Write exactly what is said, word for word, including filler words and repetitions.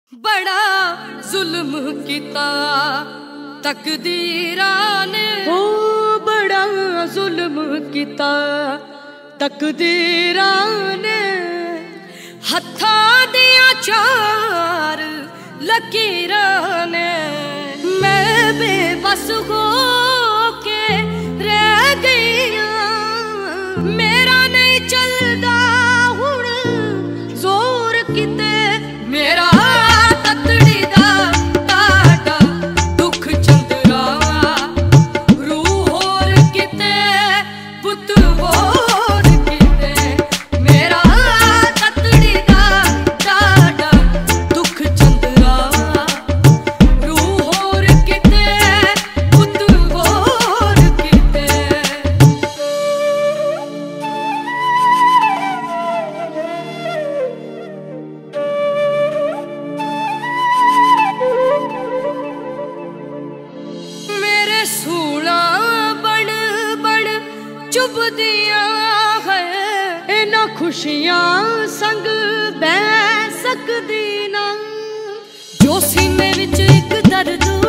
बड़ा जुल्म किता तकदीरां ने, ओ बड़ा जुल्म किता तकदीरां ने। हत्थां दियां चार लकीरां ने, मैं बेबस हो के रह गई हां। मेरा नहीं चलदा हुण जोर किते, मेरा ततड़ी दा ताड़ा दुख चंदरा। रूह होर किते पुत होर किते, मेरा ततड़ी दा ताड़ा दुख चंदरा। रूह होर किते पुत होर किते। मेरे सूला बन बन चुभदियां है, इन्हां खुशियां संग बह सकदी ना। जो सीने विच इक दर्द